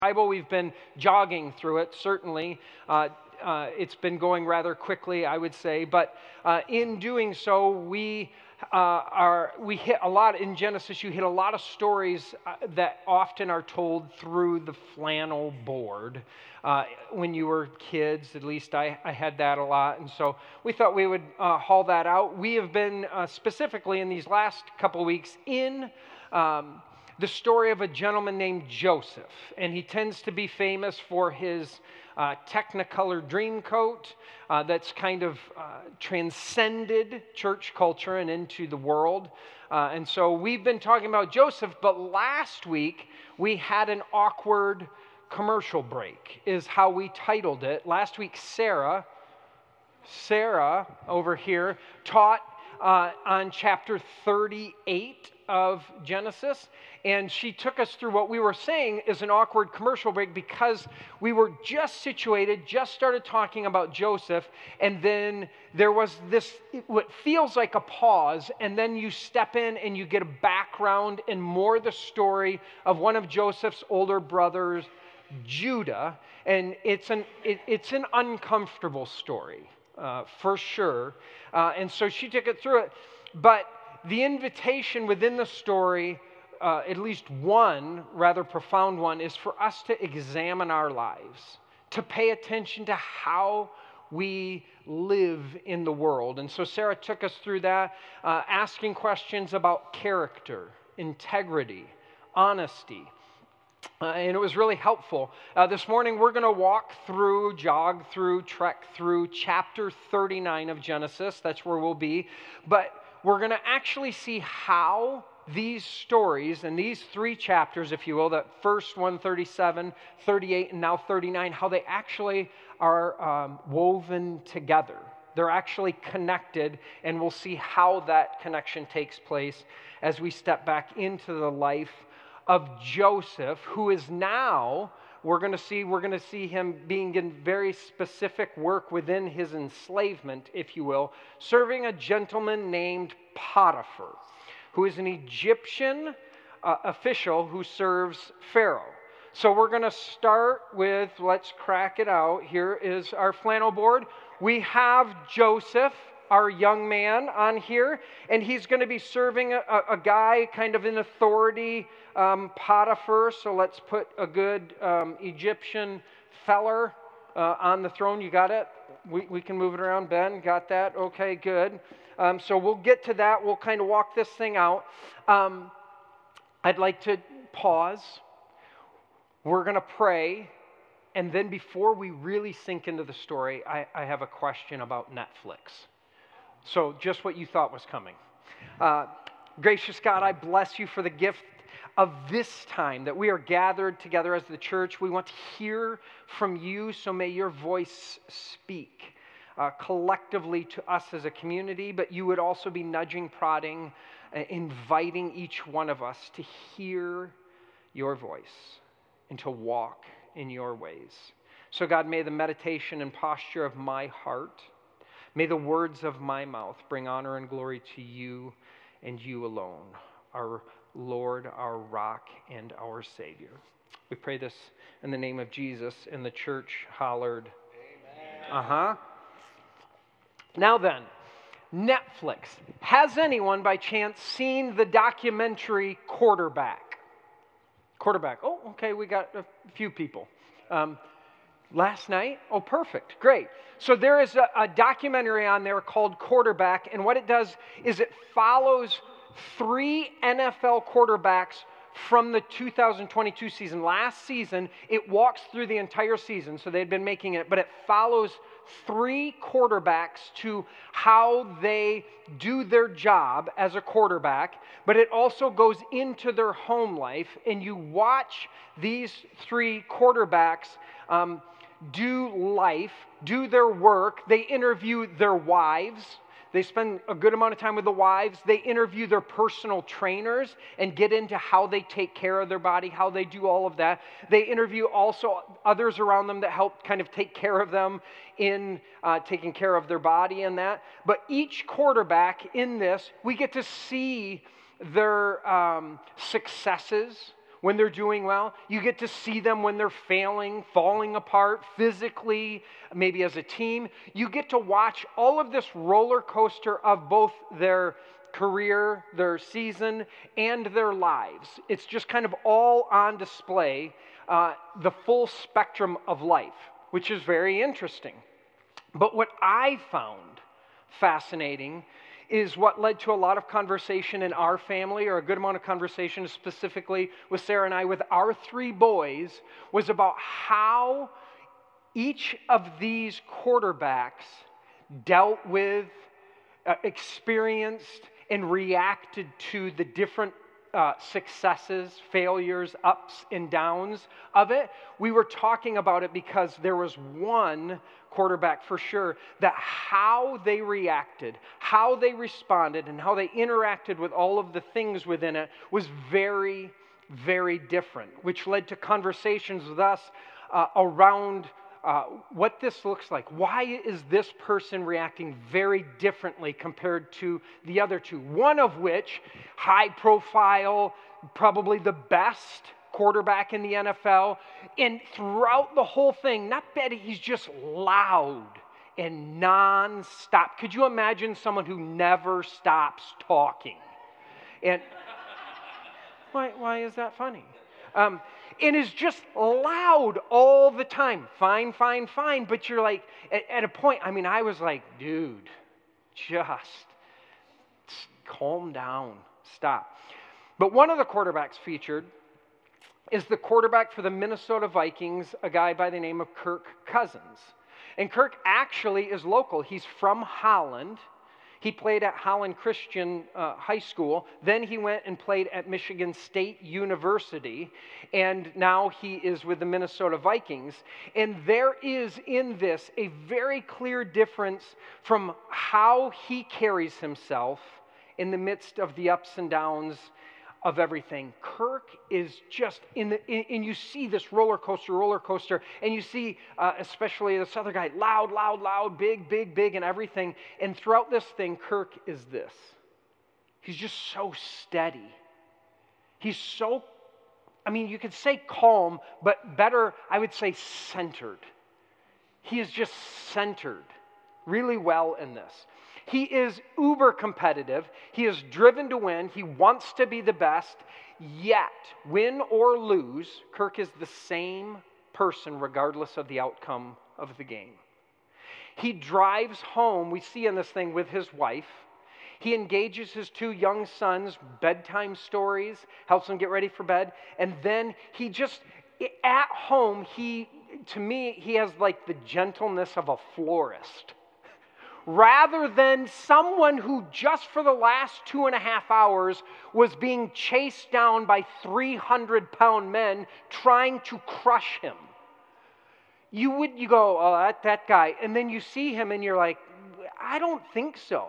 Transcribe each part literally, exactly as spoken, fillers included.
Bible. We've been jogging through it, certainly. Uh, uh, it's been going rather quickly, I would say. But uh, in doing so, we uh, are we hit a lot in Genesis. You hit a lot of stories uh, that often are told through the flannel board. Uh, when you were kids, at least I, I had that a lot, and so we thought we would uh, haul that out. We have been uh, specifically in these last couple of weeks in. Um, the story of a gentleman named Joseph, and he tends to be famous for his uh, Technicolor dream coat uh, that's kind of uh, transcended church culture and into the world. Uh, and so we've been talking about Joseph, but last week we had an awkward commercial break, is how we titled it. Last week, Sarah, Sarah over here, taught uh, on chapter thirty-eight of Genesis, and she took us through what we were saying is an awkward commercial break because we were just situated, just started talking about Joseph, and then there was this, what feels like a pause, and then you step in and you get a background and more the story of one of Joseph's older brothers, Judah, and it's an it, it's an uncomfortable story, uh, for sure, uh, and so she took it through it, but the invitation within the story, uh, at least one rather profound one, is for us to examine our lives, to pay attention to how we live in the world. And so Sarah took us through that, uh, asking questions about character, integrity, honesty. Uh, and it was really helpful. Uh, this morning we're going to walk through, jog through, trek through chapter thirty-nine of Genesis. That's where we'll be. But we're going to actually see how these stories and these three chapters, if you will, that first one, thirty-seven, thirty-eight, and now thirty-nine, how they actually are um, woven together. They're actually connected, and we'll see how that connection takes place as we step back into the life of Joseph, who is now, we're going to see, we're going to see him being in very specific work within his enslavement, if you will, serving a gentleman named Potiphar, who is an Egyptian uh, official who serves Pharaoh. So we're going to start with, let's crack it out. Here is our flannel board. We have Joseph, our young man, on here, and he's going to be serving a, a guy kind of in authority, um, Potiphar. So let's put a good um, Egyptian feller uh, on the throne. You got it? We, we can move it around. Ben, got that? Okay, good. Um, so we'll get to that. We'll kind of walk this thing out. Um, I'd like to pause. We're going to pray. And then before we really sink into the story, I, I have a question about Netflix. So just what you thought was coming. Uh, gracious God, I bless you for the gift of this time that we are gathered together as the church. We want to hear from you, so may your voice speak uh, collectively to us as a community, but you would also be nudging, prodding, uh, inviting each one of us to hear your voice and to walk in your ways. So God, may the meditation and posture of my heart, may the words of my mouth bring honor and glory to you and you alone, our Lord, our rock, and our Savior. We pray this in the name of Jesus, and the church hollered, amen. Uh-huh. Now then, Netflix. Has anyone by chance seen the documentary Quarterback? Quarterback. Oh, okay, we got a few people. Um, Last night? Oh, perfect. Great. So there is a, a documentary on there called Quarterback, and what it does is it follows three N F L quarterbacks from the two thousand twenty-two season. Last season, it walks through the entire season, so they'd been making it, but it follows three quarterbacks to how they do their job as a quarterback, but it also goes into their home life, and you watch these three quarterbacks um, do life, do their work. They interview their wives. They spend a good amount of time with the wives. They interview their personal trainers and get into how they take care of their body, how they do all of that. They interview also others around them that help kind of take care of them in uh, taking care of their body and that. But each quarterback in this, we get to see their um, successes. when they're doing well. You get to see them when they're failing, falling apart physically, maybe as a team. You get to watch all of this roller coaster of both their career, their season, and their lives. It's just kind of all on display, uh, the full spectrum of life, which is very interesting. But what I found fascinating is what led to a lot of conversation in our family, or a good amount of conversation specifically with Sarah and I, with our three boys, was about how each of these quarterbacks dealt with, uh, experienced, and reacted to the different uh, successes, failures, ups and downs of it. We were talking about it because there was one quarterback for sure that how they reacted, how they responded, and how they interacted with all of the things within it was very, very different, which led to conversations with us uh, around Uh, what this looks like. Why is this person reacting very differently compared to the other two? One of which, high profile, probably the best quarterback in the N F L, and throughout the whole thing, not bad, he's just loud and non-stop. Could you imagine someone who never stops talking? And why, why is that funny? Um, and is just loud all the time. Fine, fine, fine. But you're like, at, at a point, I mean, I was like, dude, just calm down, stop. But one of the quarterbacks featured is the quarterback for the Minnesota Vikings, a guy by the name of Kirk Cousins. And Kirk actually is local. He's from Holland. He played at Holland Christian uh, High School. Then he went and played at Michigan State University. And now he is with the Minnesota Vikings. And there is in this a very clear difference from how he carries himself in the midst of the ups and downs of everything. Kirk is just in the, in, and you see this roller coaster, roller coaster, and you see uh, especially this other guy, loud, loud, loud, big, big, big, and everything. And throughout this thing, Kirk is this. He's just so steady. He's so, I mean, you could say calm, but better, I would say centered. He is just centered really well in this. He is uber competitive. He is driven to win. He wants to be the best. Yet, win or lose, Kirk is the same person regardless of the outcome of the game. He drives home, we see in this thing, with his wife. He engages his two young sons, bedtime stories, helps them get ready for bed. And then he just, at home, he, to me, he has like the gentleness of a florist. Rather than someone who just for the last two and a half hours was being chased down by three hundred pound men trying to crush him. You would, you go, oh, that, that guy. And then you see him and you're like, I don't think so.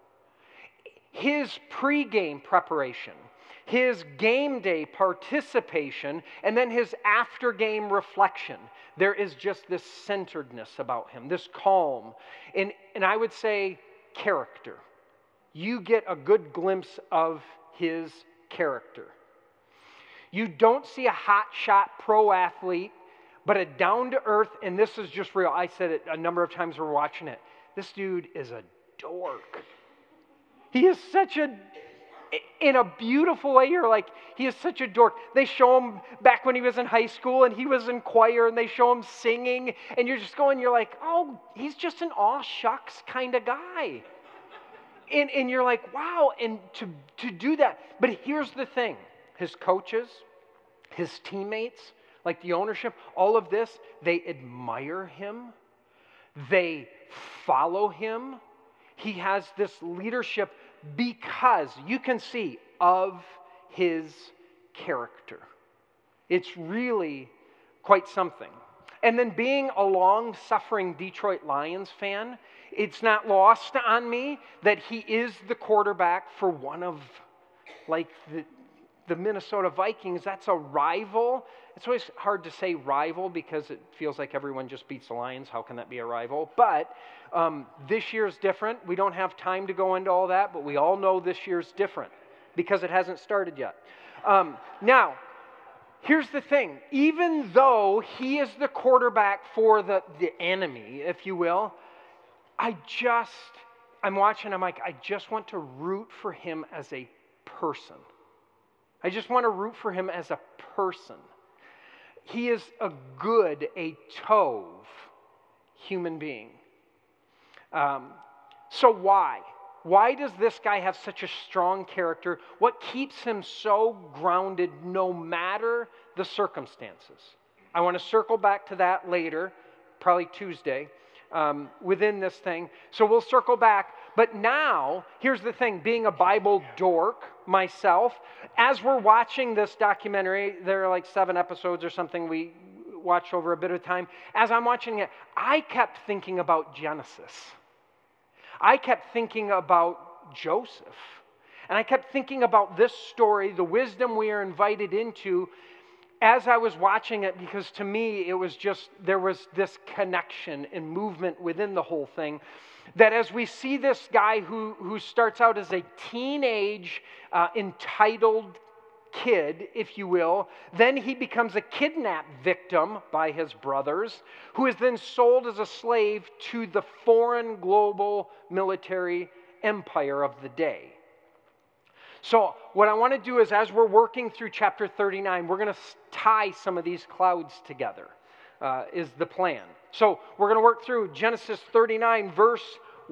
His pregame preparation, his game day participation, and then his after-game reflection. There is just this centeredness about him, this calm, and, and I would say character. You get a good glimpse of his character. You don't see a hotshot pro athlete, but a down-to-earth, and this is just real. I said it a number of times when we're watching it. This dude is a dork. He is such a, in a beautiful way, you're like, he is such a dork. They show him back when he was in high school and he was in choir and they show him singing and you're just going, you're like, oh, he's just an aw shucks kind of guy. And, and you're like, wow, and to, to do that. But here's the thing, his coaches, his teammates, like the ownership, all of this, they admire him. They follow him. He has this leadership because you can see of his character. It's really quite something. And then being a long-suffering Detroit Lions fan, it's not lost on me that he is the quarterback for one of, like, the, the Minnesota Vikings. That's a rival. It's always hard to say rival because it feels like everyone just beats the Lions. How can that be a rival? But um, this year's different. We don't have time to go into all that, but we all know this year's different because it hasn't started yet. Um, now, here's the thing. Even though he is the quarterback for the, the enemy, if you will, I just, I'm watching, I'm like, I just want to root for him as a person. I just want to root for him as a person. He is a good, a tov human being. Um, so why? Why does this guy have such a strong character? What keeps him so grounded no matter the circumstances? I want to circle back to that later, probably Tuesday, um, within this thing. So we'll circle back. But now, here's the thing, being a Bible dork myself, as we're watching this documentary, there are like seven episodes or something we watched over a bit of time. As I'm watching it, I kept thinking about Genesis. I kept thinking about Joseph. And I kept thinking about this story, the wisdom we are invited into, as I was watching it, because to me, it was just, there was this connection and movement within the whole thing. That as we see this guy who, who starts out as a teenage, uh, entitled kid, if you will, then he becomes a kidnapped victim by his brothers, who is then sold as a slave to the foreign global military empire of the day. So what I want to do is, as we're working through chapter thirty-nine, we're going to tie some of these clouds together, uh, is the plan. So we're going to work through Genesis thirty-nine, verse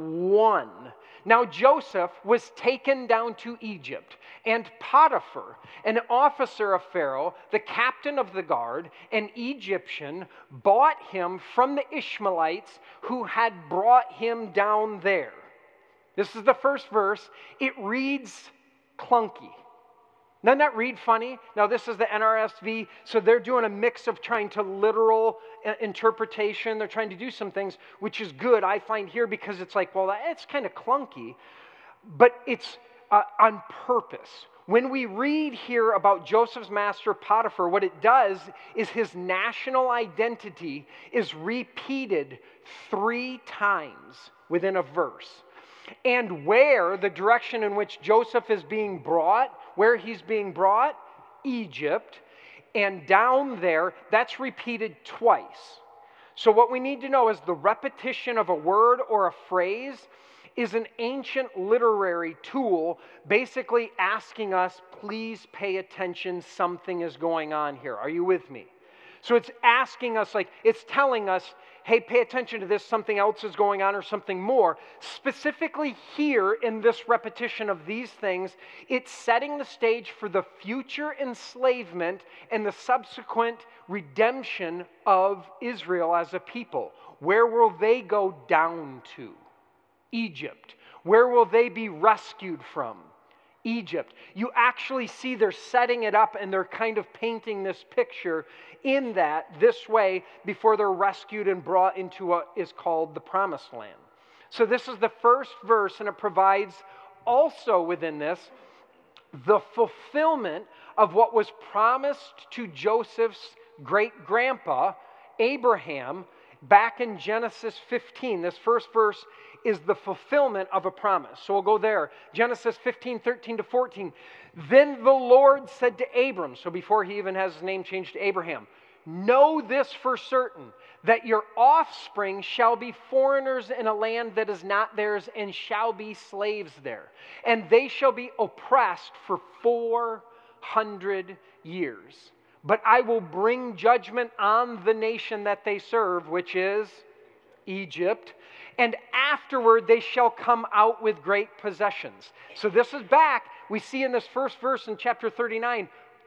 one. Now Joseph was taken down to Egypt, and Potiphar, an officer of Pharaoh, the captain of the guard, an Egyptian, bought him from the Ishmaelites who had brought him down there. This is the first verse. It reads clunky. Doesn't that read funny? Now, this is the N R S V, so they're doing a mix of trying to literal uh, interpretation. They're trying to do some things, which is good, I find here, because it's like, well, it's kind of clunky, but it's uh, on purpose. When we read here about Joseph's master Potiphar, what it does is his national identity is repeated three times within a verse. And where the direction in which Joseph is being brought, where he's being brought, Egypt, and down there, that's repeated twice. So what we need to know is the repetition of a word or a phrase is an ancient literary tool basically asking us, please pay attention, something is going on here. Are you with me? So it's asking us, like, it's telling us, hey, pay attention to this, something else is going on or something more. Specifically here in this repetition of these things, it's setting the stage for the future enslavement and the subsequent redemption of Israel as a people. Where will they go down to? Egypt. Where will they be rescued from? Egypt. You actually see they're setting it up and they're kind of painting this picture in that this way before they're rescued and brought into what is called the Promised Land. So this is the first verse, and it provides also within this the fulfillment of what was promised to Joseph's great-grandpa, Abraham, back in Genesis fifteen. This first verse is the fulfillment of a promise. So we'll go there. Genesis fifteen, thirteen to fourteen. Then the Lord said to Abram, so before he even has his name changed to Abraham, know this for certain, that your offspring shall be foreigners in a land that is not theirs, and shall be slaves there. And they shall be oppressed for four hundred years. But I will bring judgment on the nation that they serve, which is Egypt. And afterward they shall come out with great possessions. So this is back. We see in this first verse in chapter thirty-nine,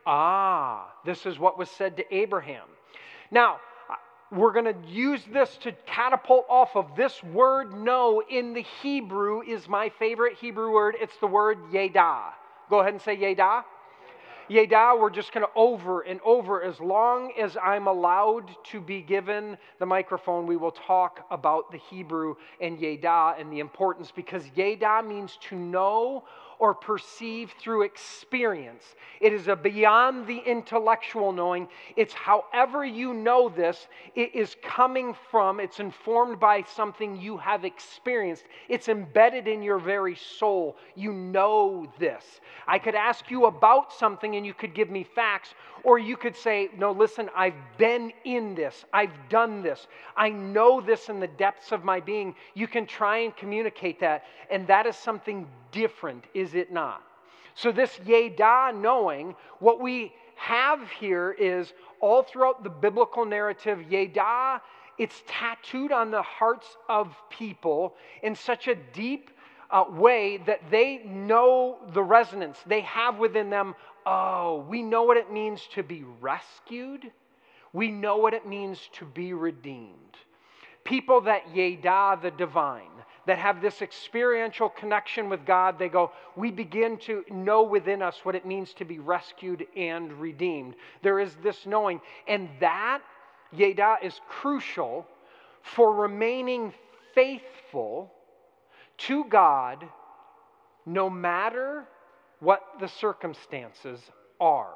ah, this is what was said to Abraham. Now, we're going to use this to catapult off of this word know in the Hebrew is my favorite Hebrew word. It's the word yedah. Go ahead and say yedah. Yedah, we're just going to over and over, as long as I'm allowed to be given the microphone, we will talk about the Hebrew and Yedah and the importance, because Yedah means to know or perceive through experience. It is a beyond the intellectual knowing. It's however you know this, it is coming from, it's informed by something you have experienced. It's embedded in your very soul. You know this. I could ask you about something and you could give me facts, or you could say, no, listen, I've been in this. I've done this. I know this in the depths of my being. You can try and communicate that, and that is something different, is it not? So this yeda knowing, what we have here is all throughout the biblical narrative, yeda, it's tattooed on the hearts of people in such a deep uh, way that they know the resonance. They have within them, oh, we know what it means to be rescued. We know what it means to be redeemed. People that yeda the divine, that have this experiential connection with God, they go, we begin to know within us what it means to be rescued and redeemed. There is this knowing, and that yeda is crucial for remaining faithful to God no matter what the circumstances are,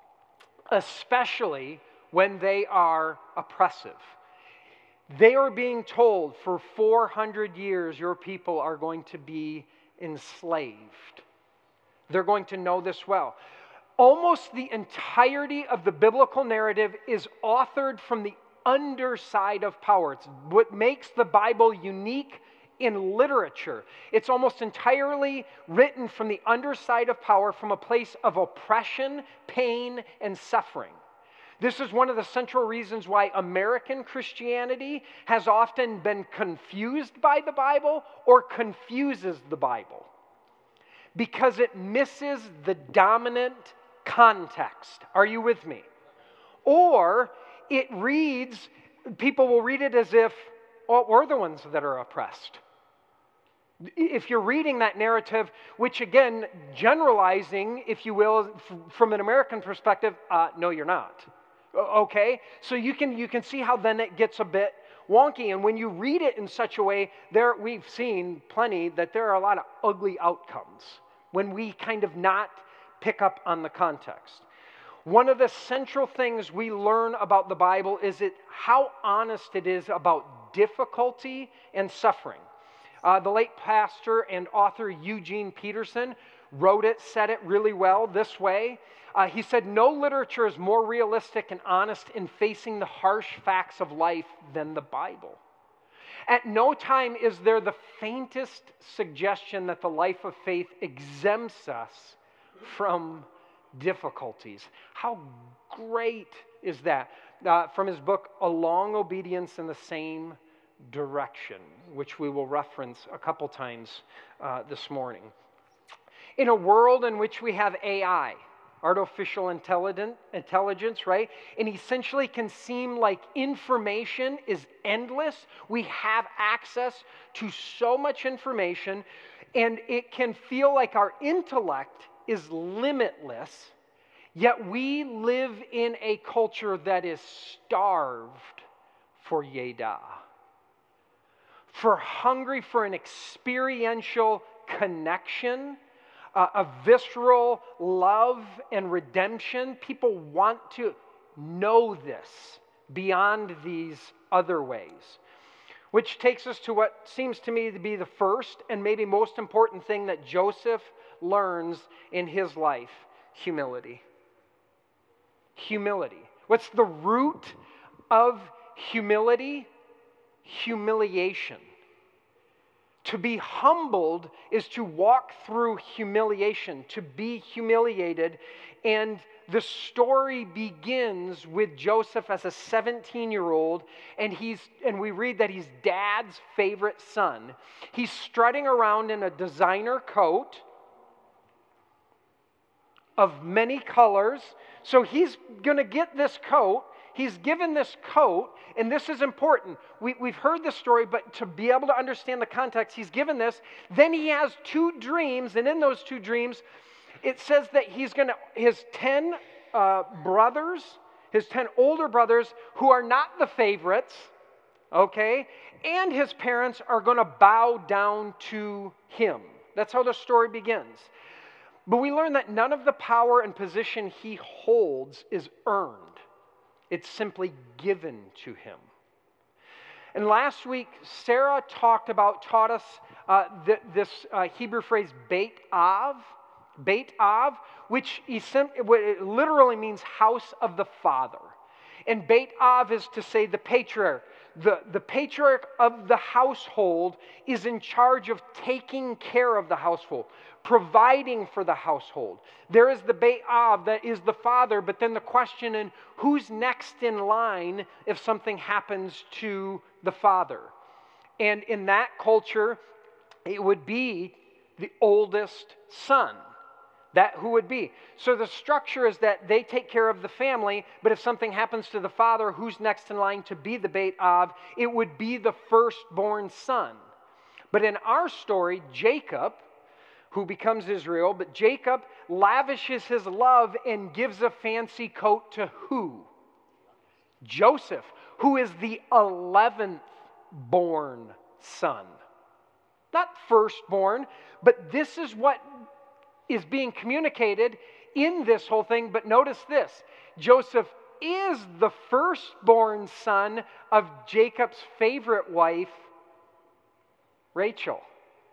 especially when they are oppressive. They are being told for four hundred years your people are going to be enslaved. They're going to know this well. Almost the entirety of the biblical narrative is authored from the underside of power. It's what makes the Bible unique in literature. It's almost entirely written from the underside of power, from a place of oppression, pain, and suffering. This is one of the central reasons why American Christianity has often been confused by the Bible or confuses the Bible, because it misses the dominant context. Are you with me? Or it reads, people will read it as if, oh, we're the ones that are oppressed. If you're reading that narrative, which again, generalizing, if you will, from an American perspective, uh, no, you're not. Okay? So you can you can see how then it gets a bit wonky. And when you read it in such a way, there we've seen plenty that there are a lot of ugly outcomes when we kind of not pick up on the context. One of the central things we learn about the Bible is it how honest it is about difficulty and suffering. Uh, the late pastor and author Eugene Peterson wrote it, said it really well this way. Uh, he said, no literature is more realistic and honest in facing the harsh facts of life than the Bible. At no time is there the faintest suggestion that the life of faith exempts us from difficulties. How great is that? Uh, from his book, A Long Obedience in the Same Direction, which we will reference a couple times uh, this morning. In a world in which we have A I, artificial intelligence, right? And essentially can seem like information is endless. We have access to so much information, and it can feel like our intellect is limitless, yet we live in a culture that is starved for yeda, for hungry for an experiential connection, uh, a visceral love and redemption. People want to know this beyond these other ways. Which takes us to what seems to me to be the first and maybe most important thing that Joseph learns in his life: humility. Humility. What's the root of humility? Humiliation. To be humbled is to walk through humiliation, to be humiliated. And the story begins with Joseph as a seventeen-year-old, and he's and we read that he's dad's favorite son. He's strutting around in a designer coat of many colors. So he's going to get this coat. He's given this coat, and this is important. We, we've heard this story, but to be able to understand the context, he's given this. Then he has two dreams, and in those two dreams, it says that he's going to, his ten uh, brothers, his ten older brothers, who are not the favorites, okay, and his parents are going to bow down to him. That's how the story begins. But we learn that none of the power and position he holds is earned. It's simply given to him. And last week, Sarah talked about, taught us uh, th- this uh, Hebrew phrase, Beit Av, Beit Av, which it literally means house of the father. And Beit Av is to say the patriarch. The, the patriarch of the household is in charge of taking care of the household, providing for the household. There is the Beit Av that is the father, but then the question in who's next in line if something happens to the father. And in that culture, it would be the oldest son. That who would be. So the structure is that they take care of the family, but if something happens to the father, who's next in line to be the Beit Av? It would be the firstborn son. But in our story, Jacob, who becomes Israel, but Jacob lavishes his love and gives a fancy coat to who? Joseph, who is the eleventh born son. Not firstborn, but this is what is being communicated in this whole thing. But notice this, Joseph is the firstborn son of Jacob's favorite wife, Rachel.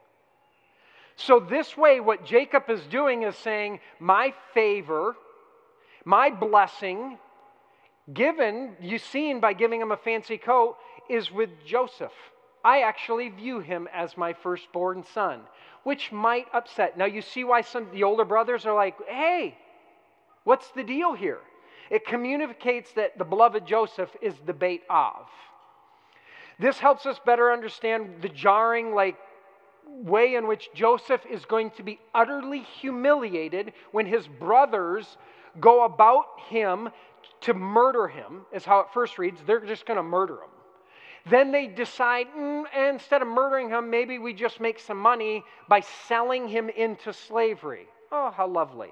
So this way, what Jacob is doing is saying, my favor, my blessing, given, you seen by giving him a fancy coat, is with Joseph. I actually view him as my firstborn son, which might upset. Now you see why some the older brothers are like, hey, what's the deal here? It communicates that the beloved Joseph is the Beit Av. This helps us better understand the jarring like way in which Joseph is going to be utterly humiliated when his brothers go about him to murder him, is how it first reads. They're just going to murder him. Then they decide, mm, instead of murdering him, maybe we just make some money by selling him into slavery. Oh, how lovely.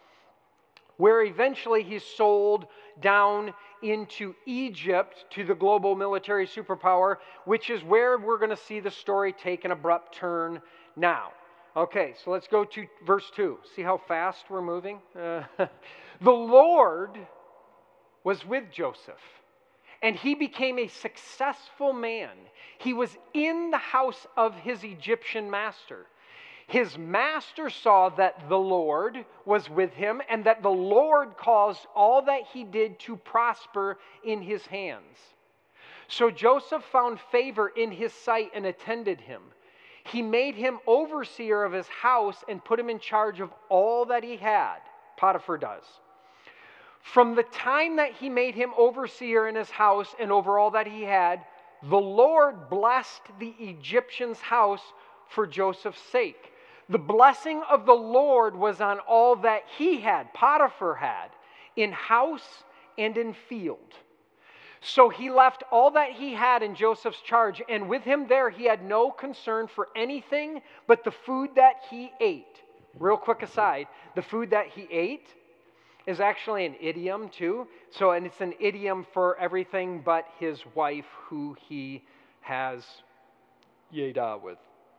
Where eventually he's sold down into Egypt to the global military superpower, which is where we're going to see the story take an abrupt turn now. Okay, so let's go to verse two. See how fast we're moving? Uh, the Lord was with Joseph, and he became a successful man. He was in the house of his Egyptian master. His master saw that the Lord was with him, and that the Lord caused all that he did to prosper in his hands. So Joseph found favor in his sight and attended him. He made him overseer of his house and put him in charge of all that he had. Potiphar does. From the time that he made him overseer in his house and over all that he had, the Lord blessed the Egyptian's house for Joseph's sake. The blessing of the Lord was on all that he had, Potiphar had, in house and in field. So he left all that he had in Joseph's charge, and with him there he had no concern for anything but the food that he ate. Real quick aside, the food that he ate is actually an idiom too. So, and it's an idiom for everything but his wife who he has yada with.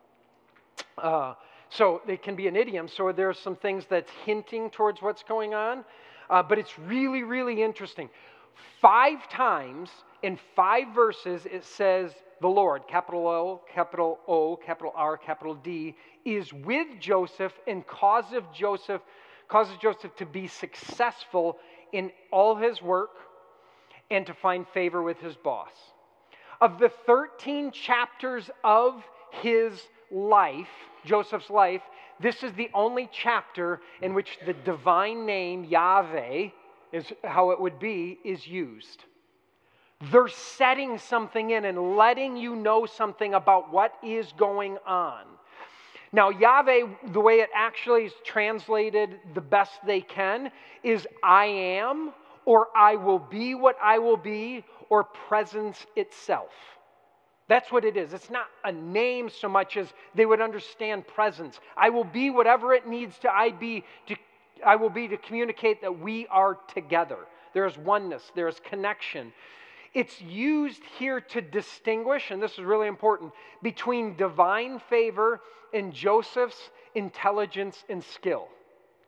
Uh, so it can be an idiom. So there's some things that's hinting towards what's going on. Uh, but it's really, really interesting. Five times in five verses it says the Lord, capital O, capital O, capital R, capital D, is with Joseph and causes Joseph causes Joseph to be successful in all his work and to find favor with his boss. Of the thirteen chapters of his life, Joseph's life, this is the only chapter in which the divine name, Yahweh, is how it would be, is used. They're setting something in and letting you know something about what is going on. Now, Yahweh, the way it actually is translated the best they can, is I am, or I will be what I will be, or presence itself. That's what it is. It's not a name so much as they would understand presence. I will be whatever it needs to I be to I will be to communicate that we are together. There is oneness, there is connection. It's used here to distinguish, and this is really important, between divine favor and Joseph's intelligence and skill.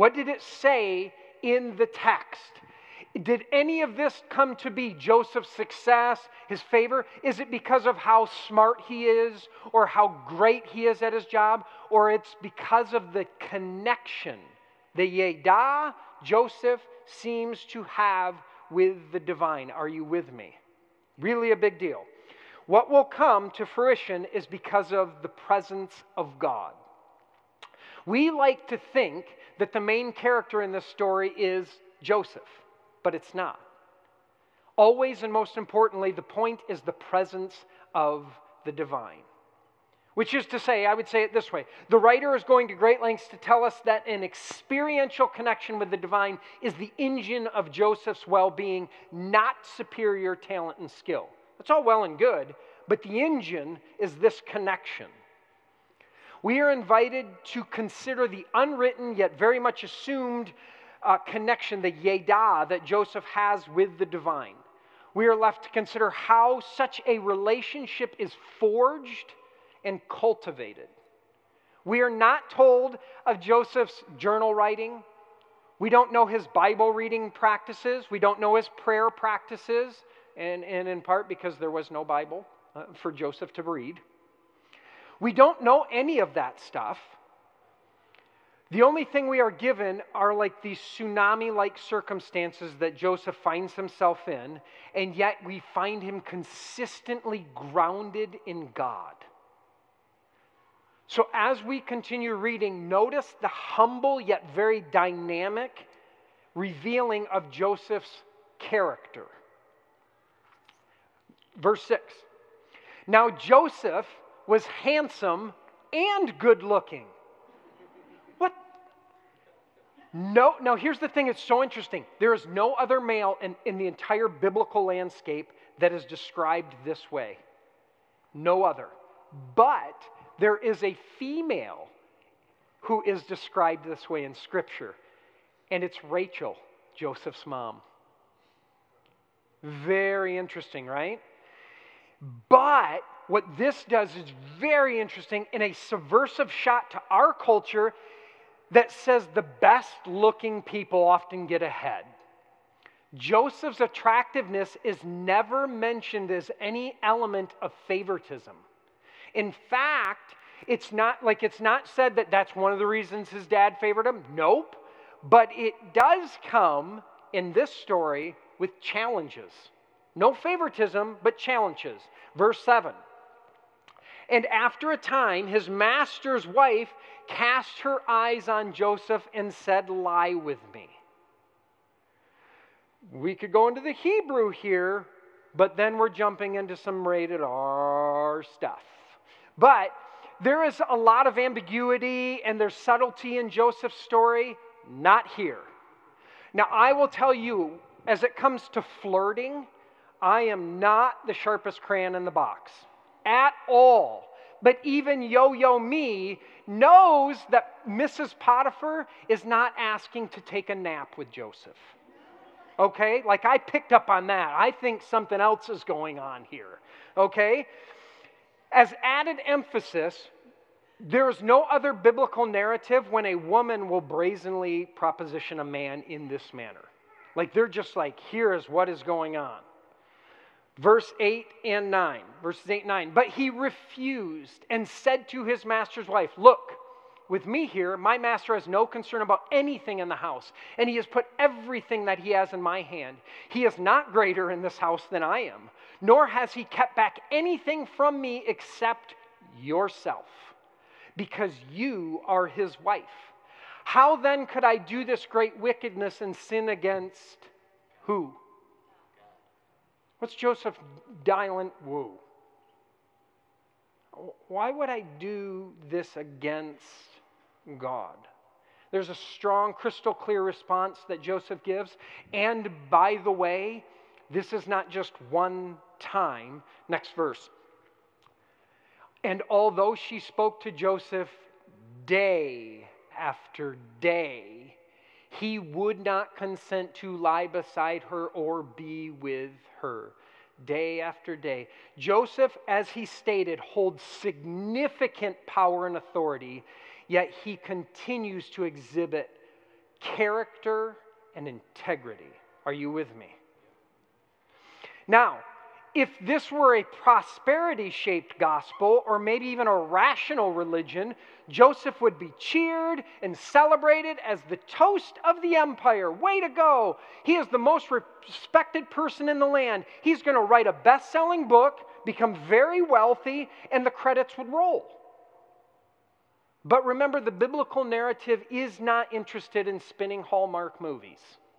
What did it say in the text? Did any of this come to be Joseph's success, his favor? Is it because of how smart he is or how great he is at his job? Or it's because of the connection that Yada, Joseph, seems to have with the divine? Are you with me? Really a big deal. What will come to fruition is because of the presence of God. We like to think that the main character in this story is Joseph, but it's not. Always and most importantly, the point is the presence of the divine. Which is to say, I would say it this way, the writer is going to great lengths to tell us that an experiential connection with the divine is the engine of Joseph's well-being, not superior talent and skill. That's all well and good, but the engine is this connection. We are invited to consider the unwritten yet very much assumed uh, connection, the yada, that Joseph has with the divine. We are left to consider how such a relationship is forged and cultivated. We are not told of Joseph's journal writing. We don't know his Bible reading practices. We don't know his prayer practices, and, and in part because there was no Bible uh, for Joseph to read. We don't know any of that stuff. The only thing we are given are like these tsunami-like circumstances that Joseph finds himself in, and yet we find him consistently grounded in God. So as we continue reading, notice the humble yet very dynamic revealing of Joseph's character. Verse six. Now Joseph was handsome and good-looking. What? No, now here's the thing, it's so interesting. There is no other male in, in the entire biblical landscape that is described this way. No other. But there is a female who is described this way in Scripture, and it's Rachel, Joseph's mom. Very interesting, right? But what this does is very interesting in a subversive shot to our culture that says the best-looking people often get ahead. Joseph's attractiveness is never mentioned as any element of favoritism. In fact, it's not like it's not said that that's one of the reasons his dad favored him. Nope. But it does come in this story with challenges. No favoritism, but challenges. Verse seven. And after a time, his master's wife cast her eyes on Joseph and said, "Lie with me." We could go into the Hebrew here, but then we're jumping into some rated R stuff. But there is a lot of ambiguity and there's subtlety in Joseph's story. Not here. Now, I will tell you, as it comes to flirting, I am not the sharpest crayon in the box. At all. But even Yo-Yo Me knows that Missus Potiphar is not asking to take a nap with Joseph. Okay? Like, I picked up on that. I think something else is going on here. Okay? As added emphasis, there is no other biblical narrative when a woman will brazenly proposition a man in this manner. Like, they're just like, here is what is going on. Verse eight and nine. Verses eight and nine. But he refused and said to his master's wife, "Look, with me here, my master has no concern about anything in the house, and he has put everything that he has in my hand. He is not greater in this house than I am, nor has he kept back anything from me except yourself, because you are his wife. How then could I do this great wickedness and sin against who?" What's Joseph dialing? Whoa. Why would I do this against God? There's a strong, crystal clear response that Joseph gives. And by the way, this is not just one time. Next verse. And although she spoke to Joseph day after day, he would not consent to lie beside her or be with her. Day after day. Joseph, as he stated, holds significant power and authority, yet he continues to exhibit character and integrity. Are you with me? Now, if this were a prosperity-shaped gospel, or maybe even a rational religion, Joseph would be cheered and celebrated as the toast of the empire. Way to go! He is the most respected person in the land. He's going to write a best-selling book, become very wealthy, and the credits would roll. But remember, the biblical narrative is not interested in spinning Hallmark movies.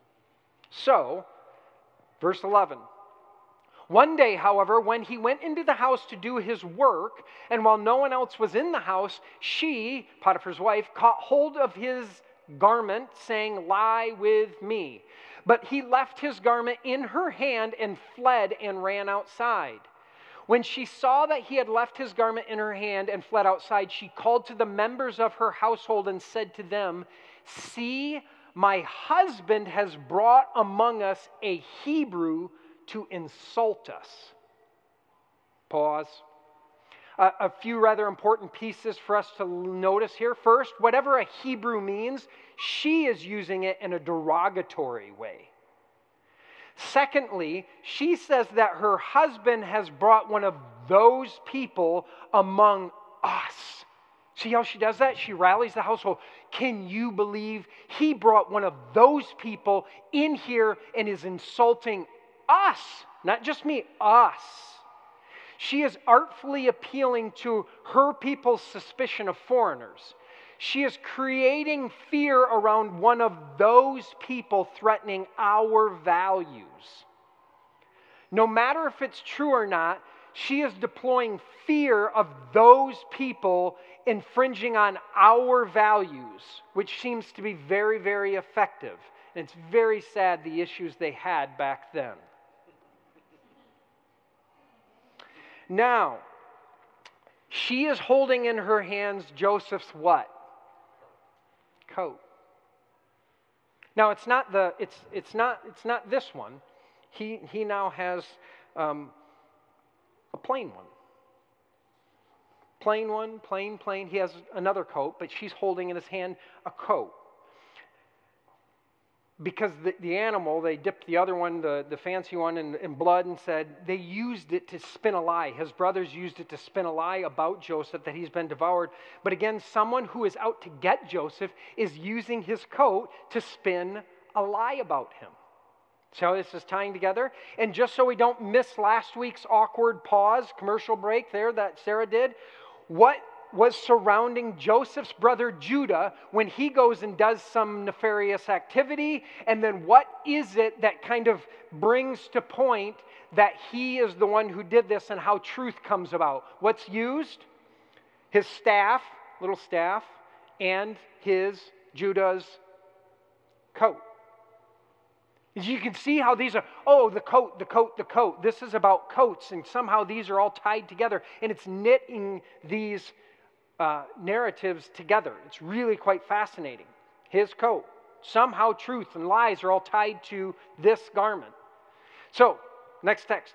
So, verse eleven. One day, however, when he went into the house to do his work, and while no one else was in the house, she, Potiphar's wife, caught hold of his garment, saying, "Lie with me." But he left his garment in her hand and fled and ran outside. When she saw that he had left his garment in her hand and fled outside, she called to the members of her household and said to them, "See, my husband has brought among us a Hebrew to insult us." Pause. Uh, a few rather important pieces for us to notice here. First, whatever a Hebrew means, she is using it in a derogatory way. Secondly, she says that her husband has brought one of those people among us. See how she does that? She rallies the household. Can you believe he brought one of those people in here and is insulting us? Not just me, us. She is artfully appealing to her people's suspicion of foreigners. She is creating fear around one of those people threatening our values. No matter if it's true or not, she is deploying fear of those people infringing on our values, which seems to be very, very effective. And it's very sad the issues they had back then. Now, she is holding in her hands Joseph's what? Coat. Now it's not the it's it's not it's not this one. He he now has um, a plain one. Plain one, plain, plain. He has another coat, but she's holding in his hand a coat. Because the, the animal, they dipped the other one, the, the fancy one, in, in blood and said they used it to spin a lie. His brothers used it to spin a lie about Joseph, that he's been devoured. But again, someone who is out to get Joseph is using his coat to spin a lie about him. See how this is tying together? And just so we don't miss last week's awkward pause, commercial break there that Sarah did, what was surrounding Joseph's brother Judah when he goes and does some nefarious activity, and then what is it that kind of brings to point that he is the one who did this and how truth comes about? What's used? His staff, little staff, and his, Judah's, coat. You can see how these are, oh, the coat, the coat, the coat. This is about coats, and somehow these are all tied together, and it's knitting these Uh, narratives together. It's really quite fascinating. His coat. Somehow truth and lies are all tied to this garment. So, next text.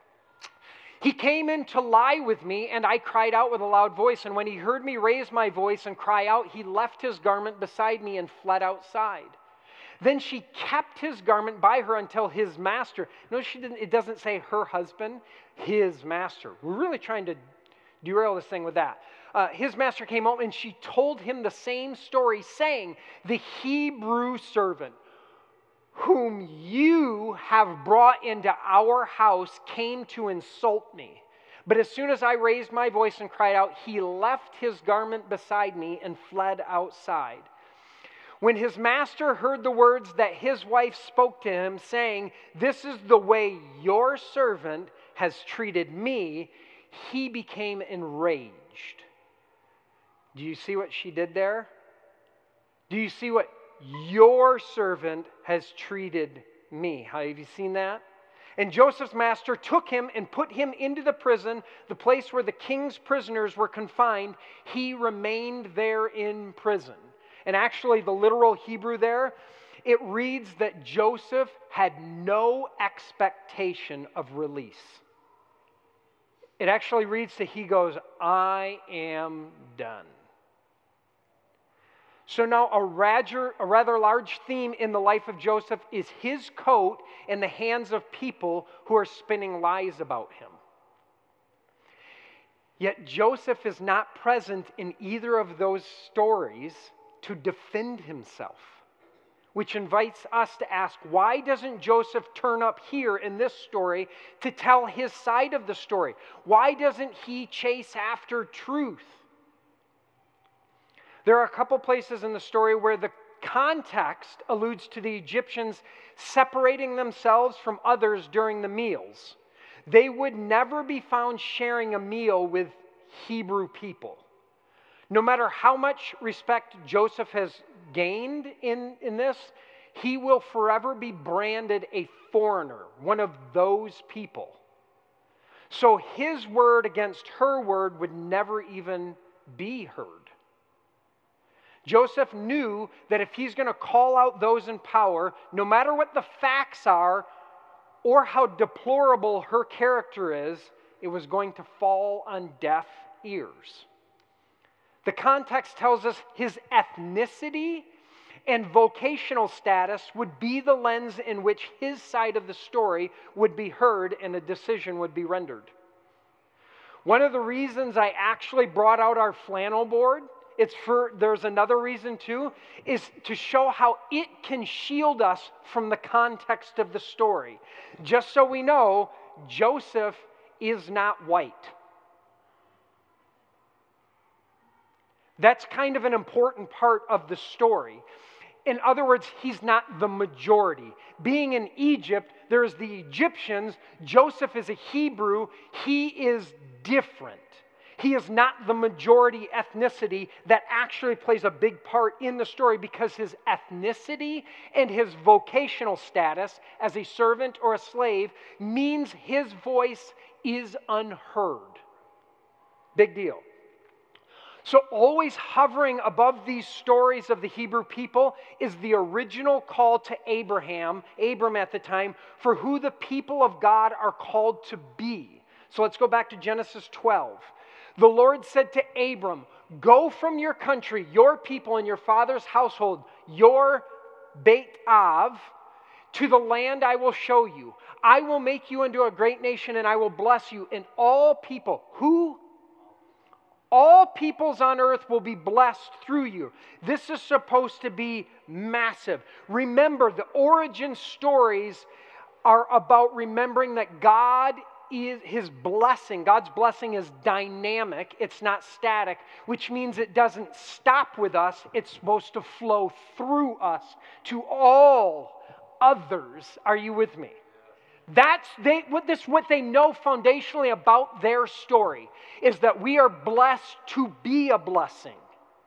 He came in to lie with me, and I cried out with a loud voice. And when he heard me raise my voice and cry out, he left his garment beside me and fled outside. Then she kept his garment by her until his master. Notice she didn't, it doesn't say her husband, his master. We're really trying to derail this thing with that. Uh, his master came home and she told him the same story, saying, "The Hebrew servant whom you have brought into our house came to insult me. But as soon as I raised my voice and cried out, he left his garment beside me and fled outside." When his master heard the words that his wife spoke to him, saying, "This is the way your servant has treated me," he became enraged. Do you see what she did there? Do you see what your servant has treated me? Have you seen that? And Joseph's master took him and put him into the prison, the place where the king's prisoners were confined. He remained there in prison. And actually, the literal Hebrew there, it reads that Joseph had no expectation of release. It actually reads that he goes, "I am done." So now a rather, a rather large theme in the life of Joseph is his coat in the hands of people who are spinning lies about him. Yet Joseph is not present in either of those stories to defend himself, which invites us to ask, why doesn't Joseph turn up here in this story to tell his side of the story? Why doesn't he chase after truth? There are a couple places in the story where the context alludes to the Egyptians separating themselves from others during the meals. They would never be found sharing a meal with Hebrew people. No matter how much respect Joseph has gained in, in this, he will forever be branded a foreigner, one of those people. So his word against her word would never even be heard. Joseph knew that if he's going to call out those in power, no matter what the facts are or how deplorable her character is, it was going to fall on deaf ears. The context tells us his ethnicity and vocational status would be the lens in which his side of the story would be heard and a decision would be rendered. One of the reasons I actually brought out our flannel board, it's for, there's another reason too, is to show how it can shield us from the context of the story. Just so we know, Joseph is not white. That's kind of an important part of the story. In other words, he's not the majority. Being in Egypt, there's the Egyptians. Joseph is a Hebrew. He is different. He is not the majority ethnicity that actually plays a big part in the story because his ethnicity and his vocational status as a servant or a slave means his voice is unheard. Big deal. So always hovering above these stories of the Hebrew people is the original call to Abraham, Abram at the time, for who the people of God are called to be. So let's go back to Genesis twelve. The Lord said to Abram, go from your country, your people, and your father's household, your Beit Av, to the land I will show you. I will make you into a great nation, and I will bless you. And all people, who? All peoples on earth will be blessed through you. This is supposed to be massive. Remember, the origin stories are about remembering that God is his blessing. God's blessing is dynamic. It's not static, which means it doesn't stop with us. It's supposed to flow through us to all others. Are you with me? That's they, what, this, what they know foundationally about their story is that we are blessed to be a blessing.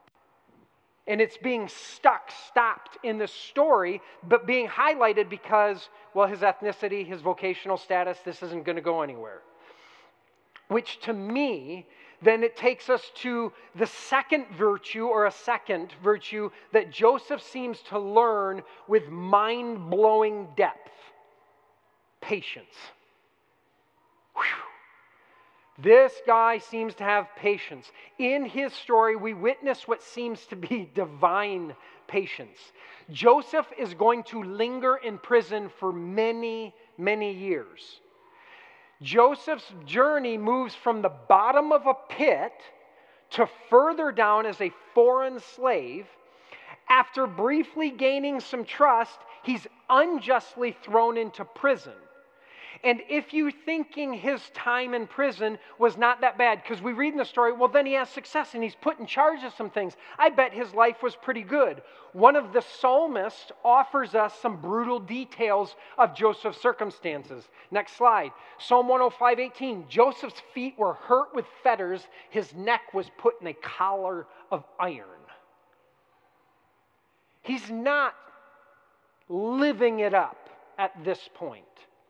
And it's being stuck, stopped in the story, but being highlighted because, well, his ethnicity, his vocational status, this isn't going to go anywhere. Which to me, then it takes us to the second virtue or a second virtue that Joseph seems to learn with mind-blowing depth. Patience. Whew. This guy seems to have patience. In his story, we witness what seems to be divine patience. Joseph is going to linger in prison for many, many years. Joseph's journey moves from the bottom of a pit to further down as a foreign slave. After briefly gaining some trust, he's unjustly thrown into prison. And if you're thinking his time in prison was not that bad, because we read in the story, well, then he has success and he's put in charge of some things. I bet his life was pretty good. One of the psalmists offers us some brutal details of Joseph's circumstances. Next slide. Psalm one oh five, eighteen. Joseph's feet were hurt with fetters. His neck was put in a collar of iron. He's not living it up at this point.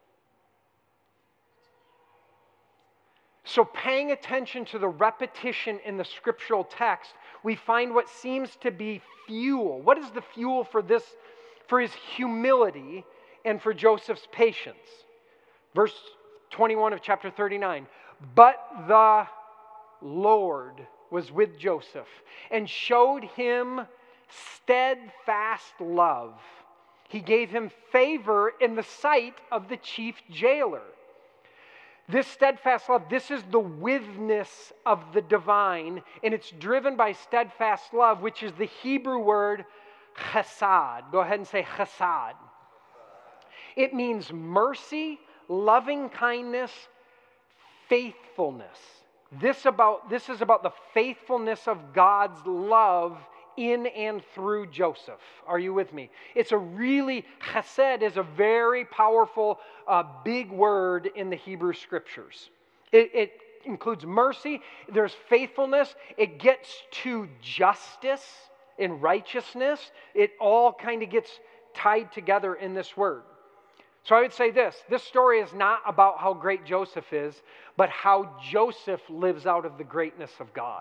So paying attention to the repetition in the scriptural text, we find what seems to be fuel. What is the fuel for this, for his humility and for Joseph's patience? Verse twenty-one of chapter thirty-nine. But the Lord was with Joseph and showed him steadfast love. He gave him favor in the sight of the chief jailer. This steadfast love, this is the withness of the divine, and it's driven by steadfast love, which is the Hebrew word chesed. Go ahead and say chesed. It means mercy, loving kindness, faithfulness. This about this is about the faithfulness of God's love in and through Joseph. Are you with me? It's a really, chesed is a very powerful, uh, big word in the Hebrew Scriptures. It, it includes mercy, there's faithfulness, it gets to justice and righteousness. It all kind of gets tied together in this word. So I would say this, this story is not about how great Joseph is, but how Joseph lives out of the greatness of God.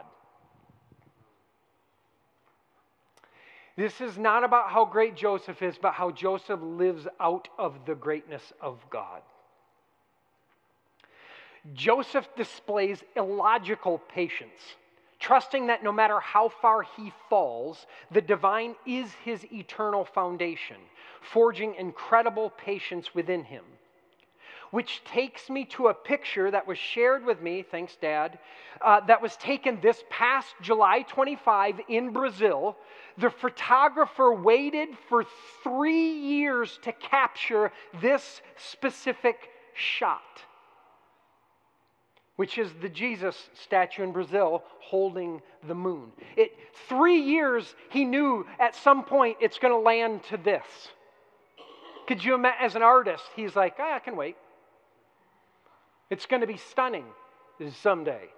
This is not about how great Joseph is, but how Joseph lives out of the greatness of God. Joseph displays illogical patience, trusting that no matter how far he falls, the divine is his eternal foundation, forging incredible patience within him. Which takes me to a picture that was shared with me, thanks Dad, uh, that was taken this past July twenty-fifth in Brazil. The photographer waited for three years to capture this specific shot, which is the Jesus statue in Brazil holding the moon. It, three years, he knew at some point it's going to land to this. Could you imagine, as an artist, he's like, ah, I can wait. It's going to be stunning someday.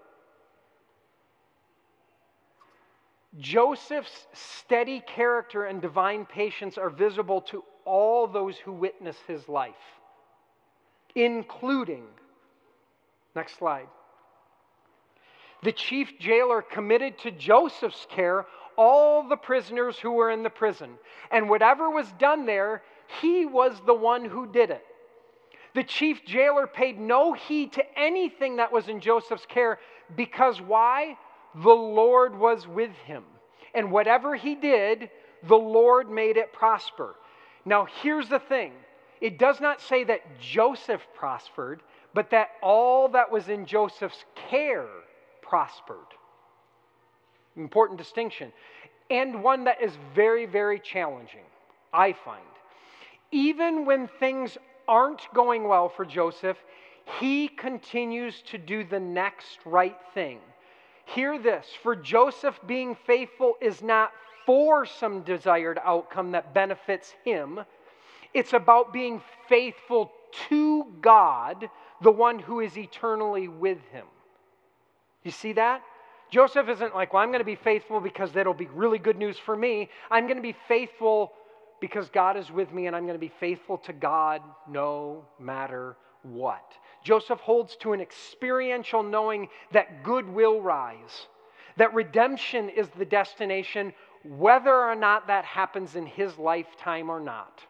Joseph's steady character and divine patience are visible to all those who witness his life, including, next slide, the chief jailer committed to Joseph's care all the prisoners who were in the prison. And whatever was done there, he was the one who did it. The chief jailer paid no heed to anything that was in Joseph's care because why? The Lord was with him. And whatever he did, the Lord made it prosper. Now here's the thing. It does not say that Joseph prospered, but that all that was in Joseph's care prospered. Important distinction. And one that is very, very challenging, I find. Even when things aren't going well for Joseph, he continues to do the next right thing. Hear this, for Joseph being faithful is not for some desired outcome that benefits him. It's about being faithful to God, the one who is eternally with him. You see that? Joseph isn't like, well, I'm going to be faithful because that'll be really good news for me. I'm going to be faithful because God is with me, and I'm going to be faithful to God no matter what. Joseph holds to an experiential knowing that good will rise, that redemption is the destination, whether or not that happens in his lifetime or not.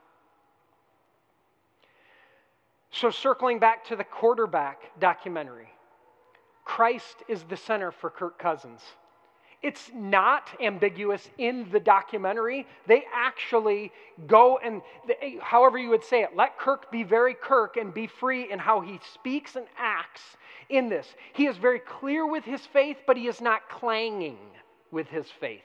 So circling back to the quarterback documentary, Christ is the center for Kirk Cousins. It's not ambiguous in the documentary. They actually go and, they, however you would say it, let Kirk be very Kirk and be free in how he speaks and acts in this. He is very clear with his faith, but he is not clanging with his faith.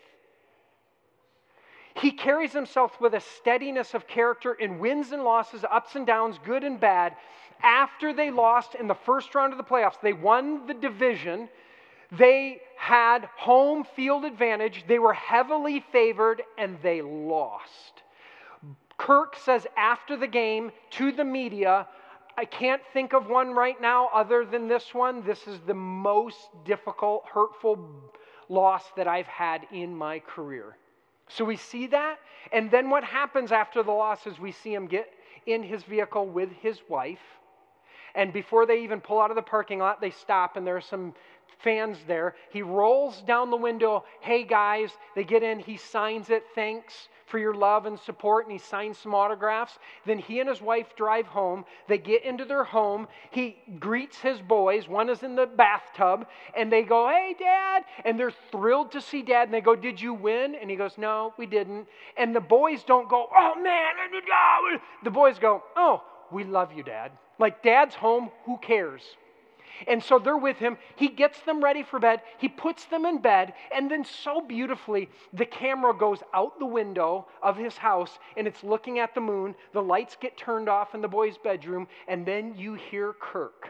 He carries himself with a steadiness of character in wins and losses, ups and downs, good and bad. After they lost in the first round of the playoffs, they won the division. They had home field advantage. They were heavily favored, and they lost. Kirk says after the game to the media, I can't think of one right now other than this one. This is the most difficult, hurtful loss that I've had in my career. So we see that, and then what happens after the loss is we see him get in his vehicle with his wife, And before they even pull out of the parking lot, they stop, and there are some fans there. He rolls down the window, hey guys, they get in, he signs it, thanks for your love and support, and he signs some autographs. Then he and his wife drive home. They get into their home. He greets his boys. One is in the bathtub, and they go, hey, Dad, and they're thrilled to see Dad, and they go, did you win? And he goes, no, we didn't. And the boys don't go, oh, man, the boys go, oh, we love you, Dad. Like, Dad's home, who cares? And so they're with him. He gets them ready for bed. He puts them in bed. And then so beautifully, the camera goes out the window of his house, and it's looking at the moon. The lights get turned off in the boys' bedroom. And then you hear Kirk.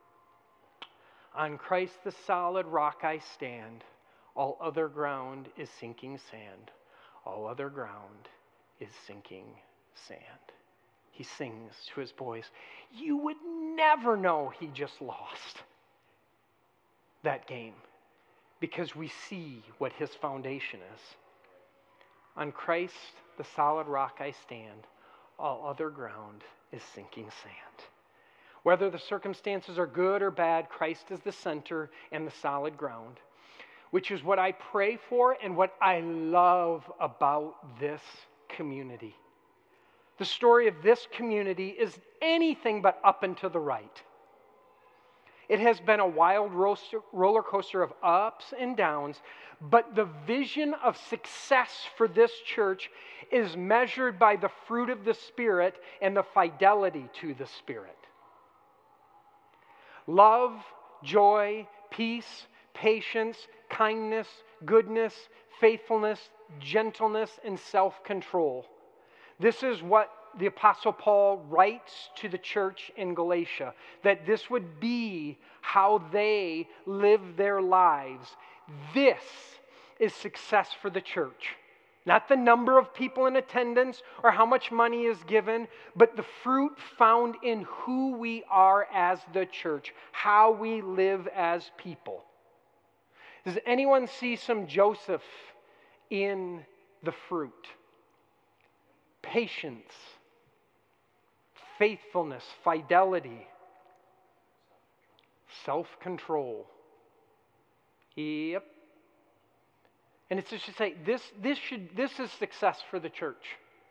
On Christ the solid rock I stand. All other ground is sinking sand. All other ground is sinking sand. He sings to his boys. You would never know he just lost that game because we see what his foundation is. On Christ, the solid rock I stand. All other ground is sinking sand. Whether the circumstances are good or bad, Christ is the center and the solid ground, which is what I pray for and what I love about this community. The story of this community is anything but up and to the right. It has been a wild roller coaster of ups and downs, but the vision of success for this church is measured by the fruit of the Spirit and the fidelity to the Spirit. Love, joy, peace, patience, kindness, goodness, faithfulness, gentleness, and self-control. This is what the Apostle Paul writes to the church in Galatia, that this would be how they live their lives. This is success for the church. Not the number of people in attendance or how much money is given, but the fruit found in who we are as the church, how we live as people. Does anyone see some Joseph in the fruit? Patience, faithfulness, fidelity, self-control. Yep. And it's just to say, this, this, should, this is success for the church.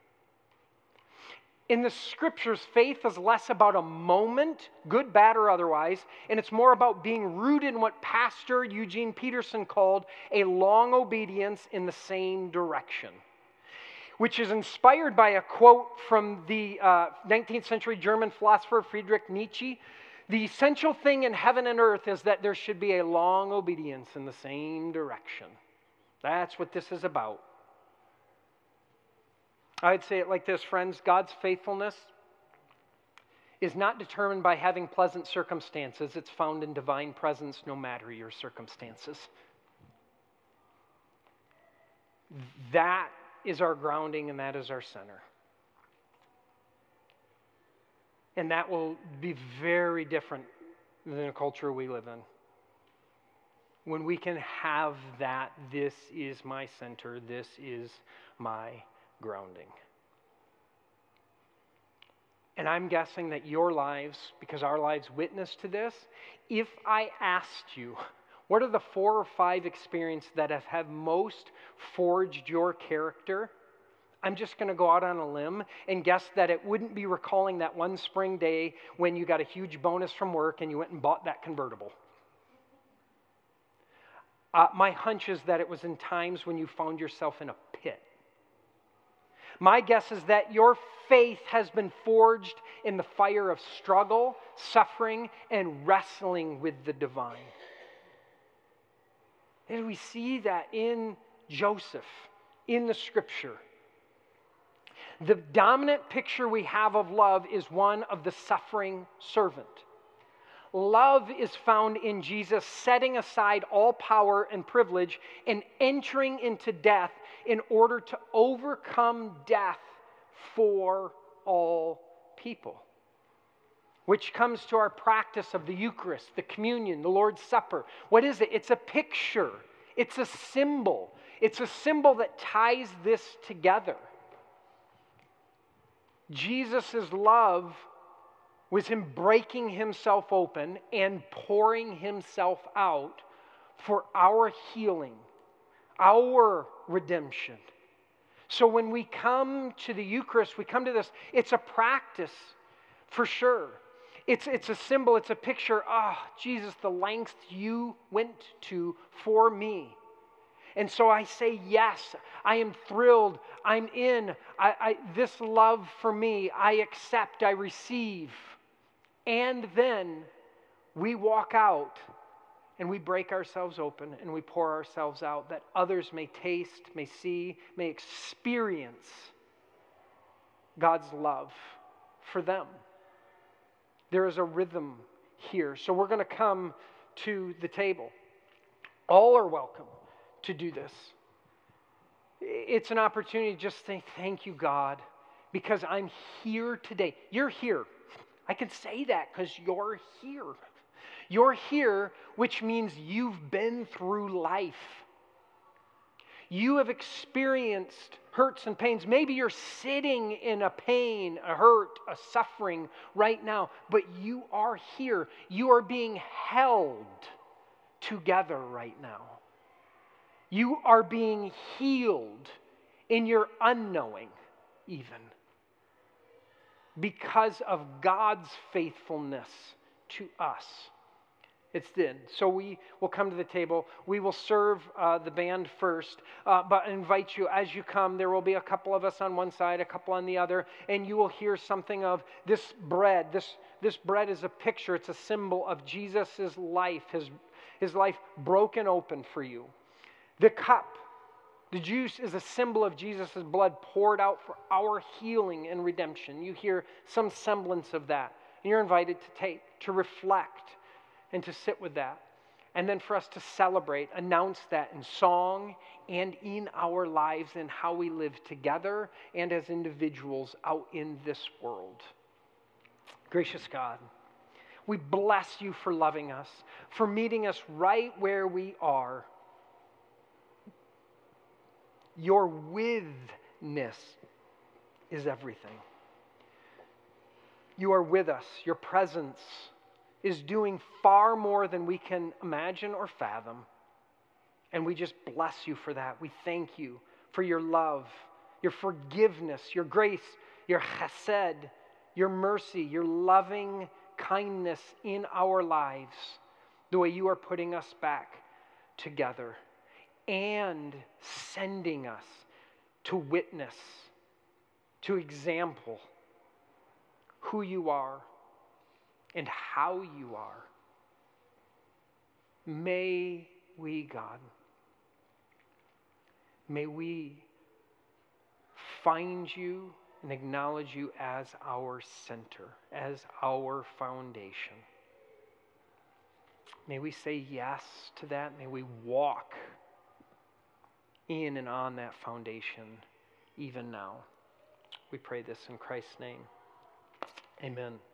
In the scriptures, faith is less about a moment, good, bad, or otherwise, and it's more about being rooted in what Pastor Eugene Peterson called a long obedience in the same direction, which is inspired by a quote from the uh, nineteenth century German philosopher Friedrich Nietzsche. The essential thing in heaven and earth is that there should be a long obedience in the same direction. That's what this is about. I'd say it like this, friends. God's faithfulness is not determined by having pleasant circumstances. It's found in divine presence no matter your circumstances. That is our grounding, and that is our center. And that will be very different than the culture we live in. When we can have that, this is my center, this is my grounding. And I'm guessing that your lives, because our lives witness to this, if I asked you, what are the four or five experiences that have, have most forged your character? I'm just going to go out on a limb and guess that it wouldn't be recalling that one spring day when you got a huge bonus from work and you went and bought that convertible. Uh, my hunch is that it was in times when you found yourself in a pit. My guess is that your faith has been forged in the fire of struggle, suffering, and wrestling with the divine. And we see that in Joseph, in the scripture. The dominant picture we have of love is one of the suffering servant. Love is found in Jesus setting aside all power and privilege and entering into death in order to overcome death for all people. Which comes to our practice of the Eucharist, the communion, the Lord's Supper. What is it? It's a picture. It's a symbol. It's a symbol that ties this together. Jesus' love was him breaking himself open and pouring himself out for our healing, our redemption. So when we come to the Eucharist, we come to this, it's a practice for sure. It's, it's a symbol, it's a picture. Ah, oh, Jesus, the lengths you went to for me. And so I say yes, I am thrilled, I'm in. I, I, this love for me, I accept, I receive. And then we walk out and we break ourselves open and we pour ourselves out that others may taste, may see, may experience God's love for them. There is a rhythm here. So we're going to come to the table. All are welcome to do this. It's an opportunity to just say, thank you, God, because I'm here today. You're here. I can say that because you're here. You're here, which means you've been through life. You have experienced hurts and pains. Maybe you're sitting in a pain, a hurt, a suffering right now, but you are here. You are being held together right now. You are being healed in your unknowing, even, because of God's faithfulness to us. It's then. So we will come to the table. We will serve uh, the band first, uh, but I invite you as you come. There will be a couple of us on one side, a couple on the other, and you will hear something of this bread. This, this bread is a picture. It's a symbol of Jesus' life, his, his life broken open for you. The cup, the juice, is a symbol of Jesus' blood poured out for our healing and redemption. You hear some semblance of that, and you're invited to take, to reflect, and to sit with that. And then for us to celebrate, announce that in song and in our lives and how we live together and as individuals out in this world. Gracious God, we bless you for loving us, for meeting us right where we are. Your withness is everything. You are with us. Your presence is doing far more than we can imagine or fathom. And we just bless you for that. We thank you for your love, your forgiveness, your grace, your chesed, your mercy, your loving kindness in our lives, the way you are putting us back together and sending us to witness, to example who you are and how you are. May we, God, may we find you and acknowledge you as our center, as our foundation. May we say yes to that. May we walk in and on that foundation even now. We pray this in Christ's name. Amen.